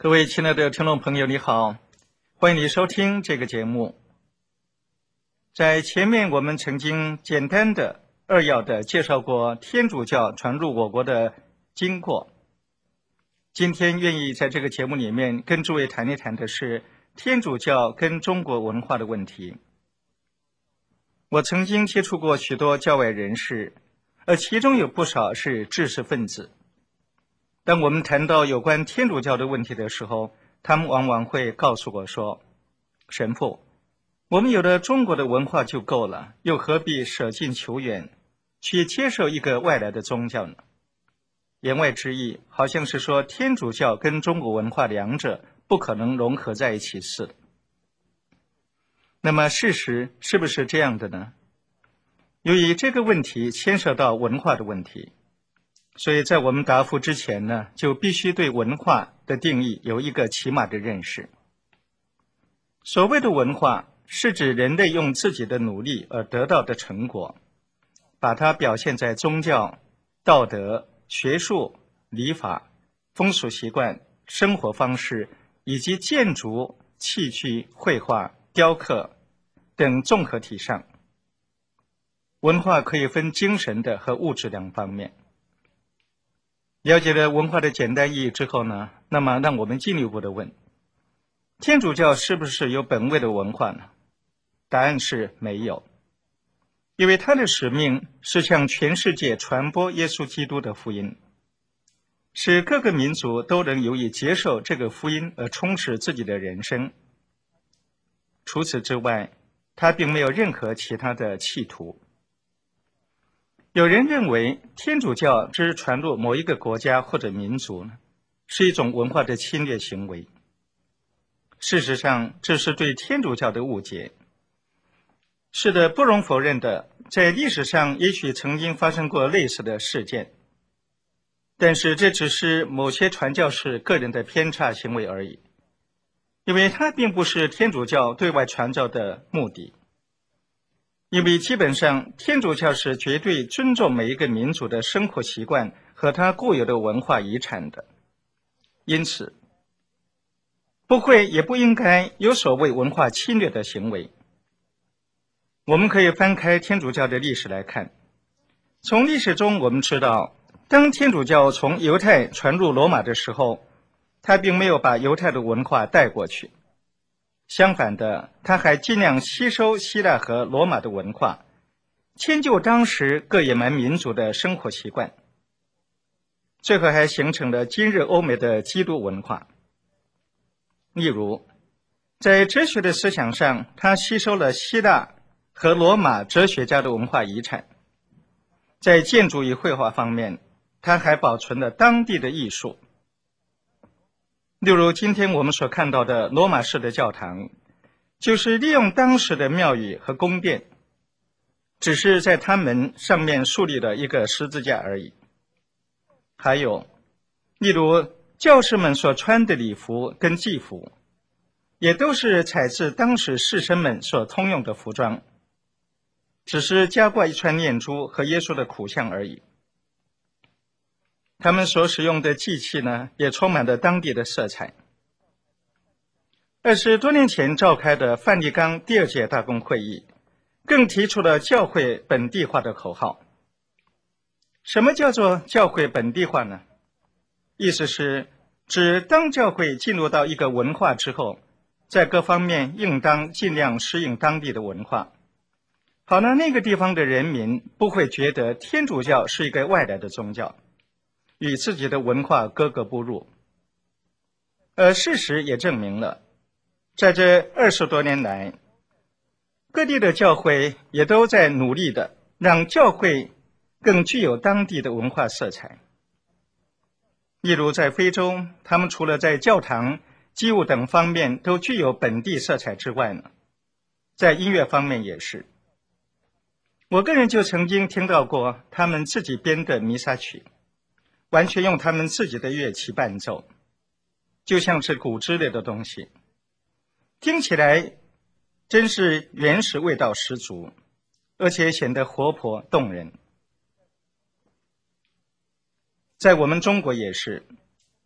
各位亲爱的听众朋友，你好，欢迎你收听这个节目。在前面我们曾经简单的扼要的介绍过天主教传入我国的经过。今天愿意在这个节目里面跟诸位谈一谈的是天主教跟中国文化的问题。我曾经接触过许多教外人士，而其中有不少是知识分子。当我们谈到有关天主教的问题的时候，他们往往会告诉我说，神父，我们有了中国的文化就够了，又何必舍近求远，去接受一个外来的宗教呢？言外之意，好像是说天主教跟中国文化两者不可能融合在一起似的。那么事实是不是这样的呢？由于这个问题牵涉到文化的问题，所以在我们答复之前呢，就必须对文化的定义有一个起码的认识。所谓的文化，是指人类用自己的努力而得到的成果，把它表现在宗教、道德、学术、礼法、风俗习惯、生活方式以及建筑、器具、绘画、雕刻等综合体上。文化可以分精神的和物质两方面。了解了文化的简单意义之后呢，那么让我们进一步的问，天主教是不是有本位的文化呢？答案是没有，因为它的使命是向全世界传播耶稣基督的福音，使各个民族都能由于接受这个福音而充实自己的人生。除此之外，它并没有任何其他的企图。有人认为天主教之传入某一个国家或者民族是一种文化的侵略行为。事实上，这是对天主教的误解。是的，不容否认的，在历史上也许曾经发生过类似的事件，但是这只是某些传教士个人的偏差行为而已，因为它并不是天主教对外传教的目的。因为基本上天主教是绝对尊重每一个民族的生活习惯和它固有的文化遗产的，因此不会也不应该有所谓文化侵略的行为。我们可以翻开天主教的历史来看，从历史中我们知道，当天主教从犹太传入罗马的时候，他并没有把犹太的文化带过去，相反的，他还尽量吸收希腊和罗马的文化，迁就当时各野蛮民族的生活习惯，最后还形成了今日欧美的基督文化。例如，在哲学的思想上，他吸收了希腊和罗马哲学家的文化遗产；在建筑与绘画方面，他还保存了当地的艺术。例如今天我们所看到的罗马式的教堂，就是利用当时的庙宇和宫殿，只是在它们上面树立了一个十字架而已。还有例如教士们所穿的礼服跟祭服，也都是采自当时士绅们所通用的服装，只是加挂一串念珠和耶稣的苦像而已。他们所使用的祭器呢，也充满了当地的色彩。20多年前召开的梵蒂冈第二届大公会议，更提出了教会本地化的口号。什么叫做教会本地化呢？意思是指当教会进入到一个文化之后，在各方面应当尽量适应当地的文化，好呢，那个地方的人民不会觉得天主教是一个外来的宗教，与自己的文化格格不入。而事实也证明了，在这20多年来，各地的教会也都在努力的让教会更具有当地的文化色彩。例如在非洲，他们除了在教堂、祭物等方面都具有本地色彩之外呢，在音乐方面也是。我个人就曾经听到过他们自己编的弥撒曲，完全用他们自己的乐器伴奏，就像是鼓之类的东西，听起来真是原始味道十足，而且显得活泼动人。在我们中国也是，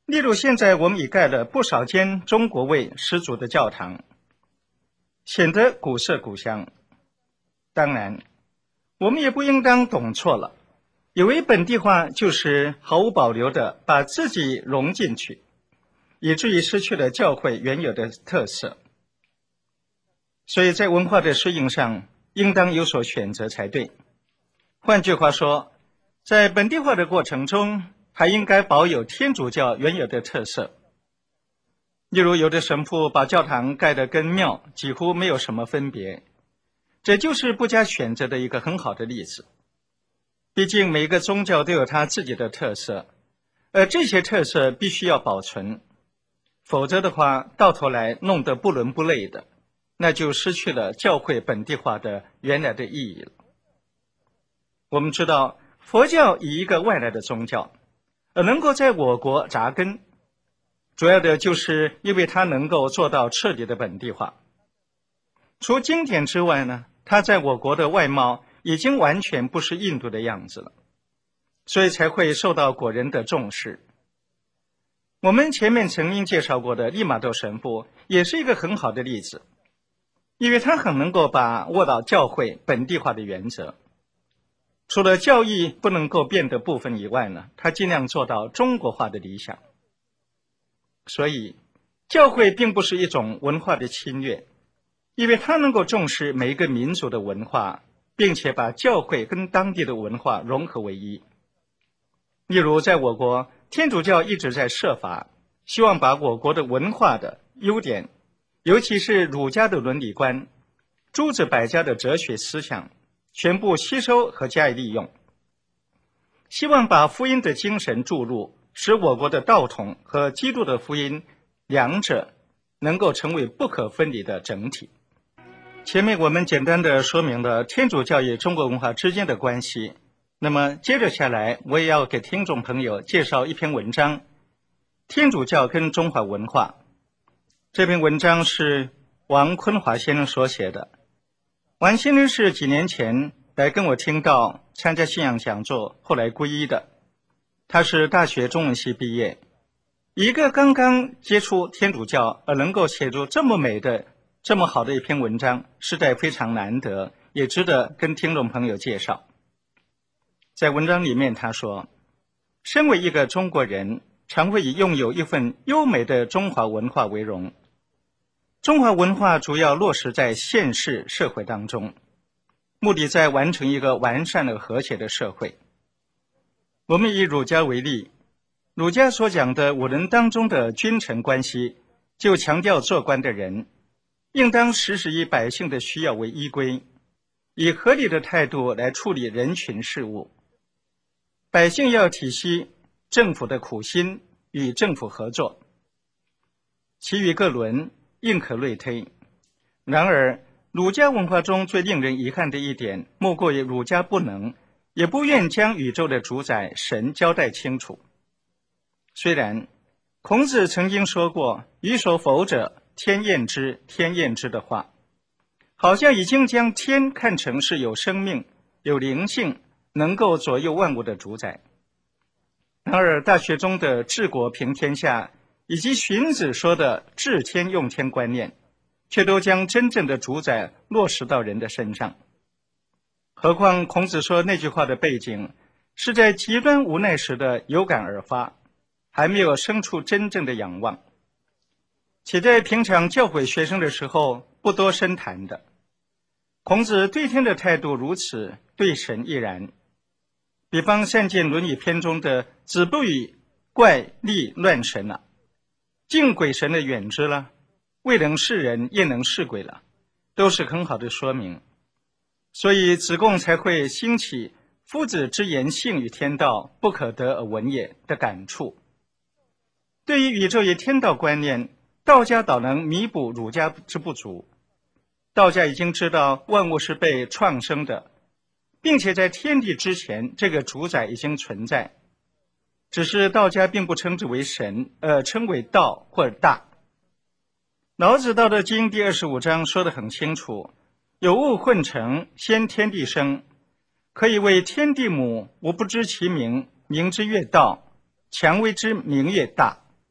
例如，现在我们已盖了不少间中国味十足的教堂，显得古色古香。当然，我们也不应当懂错了，以为本地化就是毫无保留地把自己融进去，以至于失去了教会原有的特色。所以在文化的适应上，应当有所选择才对。换句话说，在本地化的过程中，还应该保有天主教原有的特色。例如，有的神父把教堂盖得跟庙几乎没有什么分别，这就是不加选择的一个很好的例子。毕竟每个宗教都有它自己的特色，而这些特色必须要保存，否则的话，到头来弄得不伦不类的，那就失去了教会本地化的原来的意义了。我们知道，佛教以一个外来的宗教，能够在我国扎根，主要的就是因为它能够做到彻底的本地化。除经典之外呢，它在我国的外貌已经完全不是印度的样子了，所以才会受到国人的重视。我们前面曾经介绍过的利玛窦神父也是一个很好的例子，因为他很能够把握到教会本地化的原则。除了教义不能够变的部分以外呢，他尽量做到中国化的理想。所以，教会并不是一种文化的侵略，因为它能够重视每一个民族的文化，并且把教会跟当地的文化融合为一。例如，在我国，天主教一直在设法，希望把我国的文化的优点，尤其是儒家的伦理观、诸子百家的哲学思想，全部吸收和加以利用，希望把福音的精神注入，使我国的道统和基督的福音两者能够成为不可分离的整体。前面我们简单的说明了天主教与中国文化之间的关系，那么接着下来我也要给听众朋友介绍一篇文章，天主教跟中华文化。这篇文章是王坤华先生所写的。王先生是几年前来跟我听到参加信仰讲座，后来皈依的。他是大学中文系毕业，一个刚刚接触天主教而能够写出这么美的、这么好的一篇文章，实在非常难得，也值得跟听众朋友介绍。在文章里面他说，身为一个中国人，常会以拥有一份优美的中华文化为荣。中华文化主要落实在现世社会当中，目的在完成一个完善的和谐的社会。我们以儒家为例，儒家所讲的五伦当中的君臣关系，就强调做官的人应当时时以百姓的需要为依归，以合理的态度来处理人群事务。百姓要体恤政府的苦心，与政府合作。其余各伦应可类推。然而，儒家文化中最令人遗憾的一点，莫过于儒家不能，也不愿将宇宙的主宰神交代清楚。虽然孔子曾经说过“予所否者，天厌之，天厌之”的话，好像已经将天看成是有生命、有灵性，能够左右万物的主宰。然而，大学中的治国平天下以及荀子说的治天用天观念，却都将真正的主宰落实到人的身上。何况孔子说那句话的背景是在极端无奈时的有感而发，还没有生出真正的仰望，且在平常教诲学生的时候不多深谈的。孔子对天的态度如此，对神亦然。比方善见《论语》篇中的子不语怪力乱神了，敬鬼神的远之了，未能视人焉能视鬼了，都是很好的说明。所以子贡才会兴起夫子之言性与天道，不可得而闻也的感触。对于宇宙与天道观念，道家倒能弥补儒家之不足。道家已经知道万物是被创生的，并且在天地之前，这个主宰已经存在，只是道家并不称之为神，称为道或者大。老子《道德经》第25章说得很清楚，有物混成，先天地生，可以谓天地母，吾不知其名，名之曰道，强为之名曰大。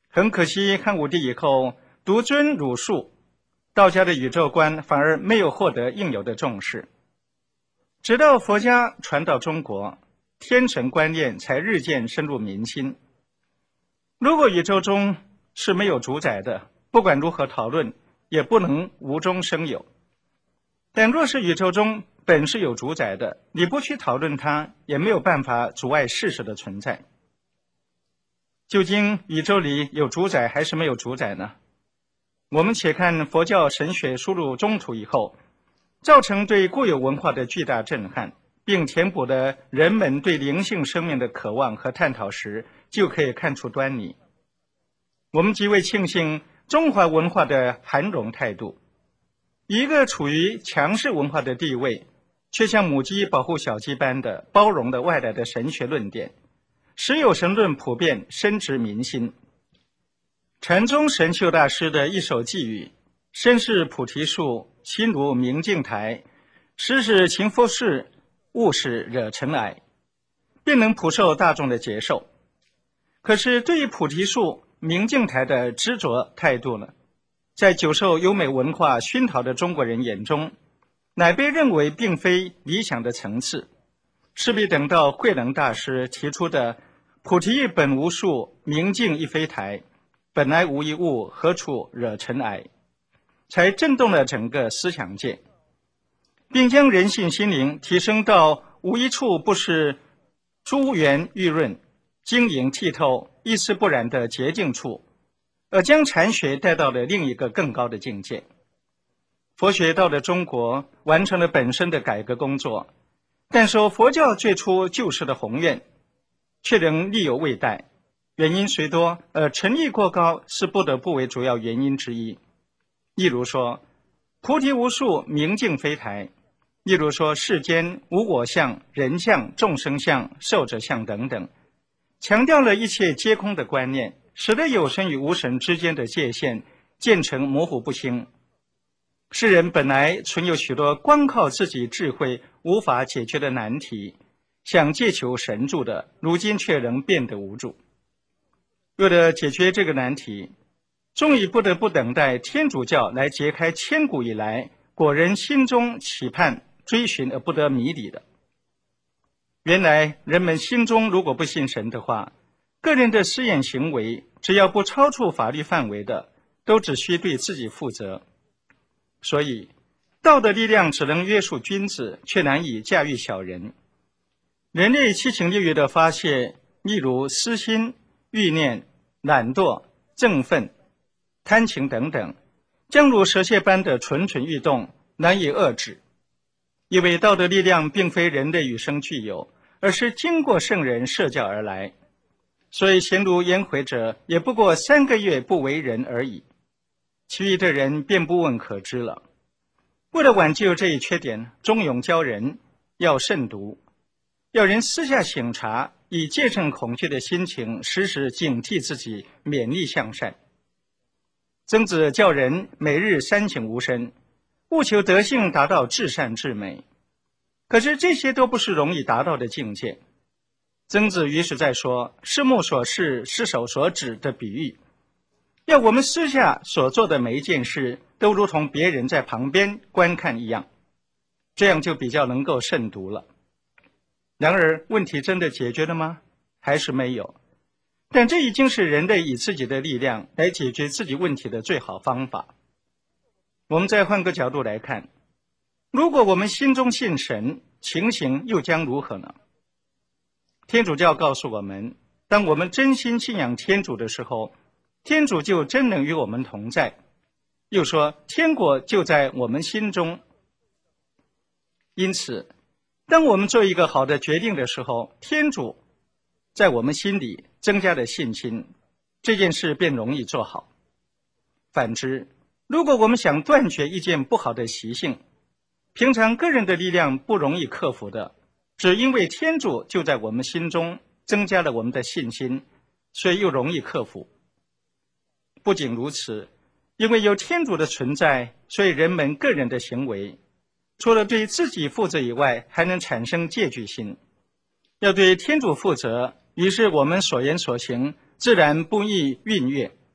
很可惜，汉武帝以后独尊儒术，道家的宇宙观反而没有获得应有的重视。直到佛家传到中国，天神观念才日渐深入民心。如果宇宙中是没有主宰的，不管如何讨论，也不能无中生有。但若是宇宙中本是有主宰的，你不去讨论它，也没有办法阻碍事实的存在。究竟宇宙里有主宰还是没有主宰呢？我们且看佛教神学输入中土以后，造成对固有文化的巨大震撼，并填补了人们对灵性生命的渴望和探讨时，就可以看出端倪。我们极为庆幸中华文化的涵容态度，一个处于强势文化的地位，却像母鸡保护小鸡般的包容了外来的神学论点，使有神论普遍深植民心。禅宗神秀大师的一首寄语：身是菩提树，心如明镜台，时是勤拂拭，勿使惹尘埃，便能普受大众的接受。可是对于菩提树、明镜台的执着态度呢，在久受优美文化熏陶的中国人眼中，乃被认为并非理想的层次，势必等到慧能大师提出的菩提本无树，明镜亦非台，本来无一物，何处惹尘埃，才震动了整个思想界，并将人性心灵提升到无一处不是珠圆玉润、晶莹剔透、一丝不染的洁净处，而将禅学带到了另一个更高的境界。佛学到了中国，完成了本身的改革工作，但受佛教最初救世的宏愿，却仍力有未逮。原因虽多，诚意过高是不得不为主要原因之一。例如说，菩提无树，明镜非台；例如说，世间无我相、人相、众生相、寿者相等等，强调了一切皆空的观念，使得有神与无神之间的界限渐成模糊不清。世人本来存有许多光靠自己智慧无法解决的难题，想借求神助的，如今却仍变得无助。为了解决这个难题，终于不得不等待天主教来揭开千古以来国人心中期盼、追寻而不得谜底的。原来人们心中如果不信神的话，个人的私眼行为只要不超出法律范围的，都只需对自己负责。所以道德力量只能约束君子，却难以驾驭小人。人类七情六欲的发泄，例如私心、欲念、懒惰、憎愤、贪情等等，将如蛇蝎般的蠢蠢欲动，难以遏制。因为道德力量并非人类与生俱有，而是经过圣人设教而来，所以贤如颜回者也不过3个月不为人而已，其余的人便不问可知了。为了挽救这一缺点，忠勇教人要慎独，要人私下省察，以戒慎恐惧的心情时时警惕自己，勉励向善。曾子教人每日3省吾身，务求德性达到至善至美。可是这些都不是容易达到的境界。曾子于是在说视目所视，失手所指的比喻，要我们私下所做的每一件事都如同别人在旁边观看一样，这样就比较能够慎独了。然而问题真的解决了吗？还是没有。但这已经是人类以自己的力量来解决自己问题的最好方法。我们再换个角度来看，如果我们心中信神，情形又将如何呢？天主教告诉我们，当我们真心信仰天主的时候，天主就真能与我们同在。又说天国就在我们心中。因此当我们做一个好的决定的时候，天主在我们心里增加了信心，这件事便容易做好。反之，如果我们想断绝一件不好的习性，平常个人的力量不容易克服的，只因为天主就在我们心中增加了我们的信心，所以又容易克服。不仅如此，因为有天主的存在，所以人们个人的行为除了对自己负责以外，还能产生戒惧心。要对天主负责，于是我们所言所行自然不易逾越，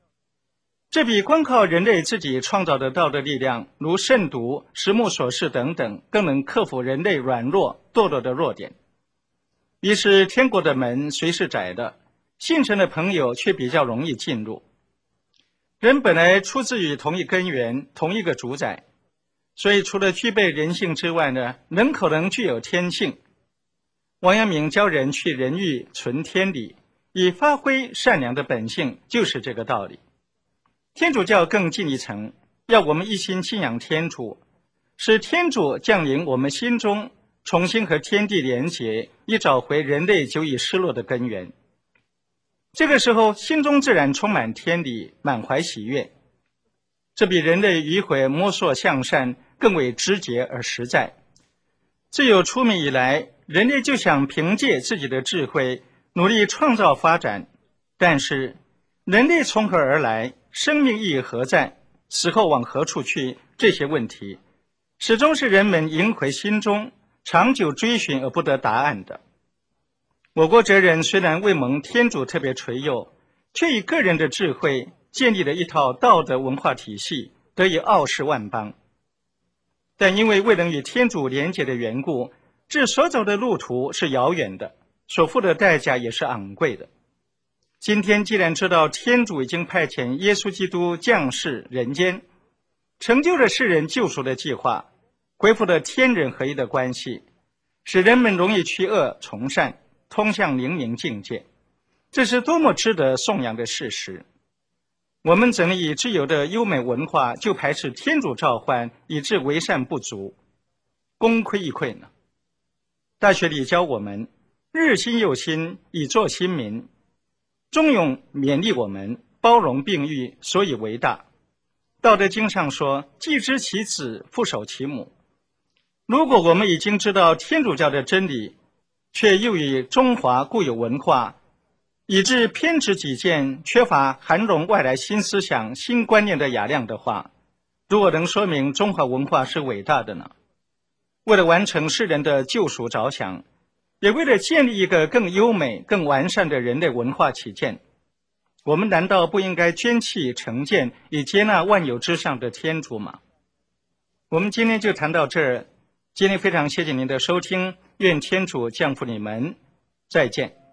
这比光靠人类自己创造的道德力量，如慎独、实木所示等等，更能克服人类软弱、堕落的弱点。于是天国的门虽是窄的，信神的朋友却比较容易进入。人本来出自于同一根源，同一个主宰，所以除了具备人性之外呢，人可能具有天性。王阳明教人去人欲，存天理，以发挥善良的本性，就是这个道理。天主教更进一层，要我们一心信仰天主，使天主降临我们心中，重新和天地连结，以找回人类久已失落的根源。这个时候，心中自然充满天理，满怀喜悦。这比人类迂回摸索向善更为直接而实在。自有出民以来，人类就想凭借自己的智慧努力创造发展，但是人类从何而来，生命意义何在，死后往何处去，这些问题始终是人们萦回心中，长久追寻而不得答案的。我国哲人虽然未蒙天主特别垂佑，却以个人的智慧建立了一套道德文化体系，得以傲视万邦。但因为未能与天主连结的缘故，这所走的路途是遥远的，所付的代价也是昂贵的。今天既然知道天主已经派遣耶稣基督降世人间，成就了世人救赎的计划，恢复了天人合一的关系，使人们容易去恶从善，通向灵明境界，这是多么值得颂扬的事实。我们怎能以自由的优美文化就排斥天主召唤，以致为善不足，功亏一篑呢？大学里教我们日新又新，以作新民，忠勇勉励我们包容并育，所以为大。道德经上说，既知其子，复守其母。如果我们已经知道天主教的真理，却又以中华固有文化以致偏执己见，缺乏涵容外来新思想、新观念的雅量的话，如果能说明中华文化是伟大的呢？为了完成世人的救赎着想，也为了建立一个更优美、更完善的人类文化起见，我们难道不应该捐弃成见，以接纳万有之上的天主吗？我们今天就谈到这儿，今天非常谢谢您的收听，愿天主降福你们，再见。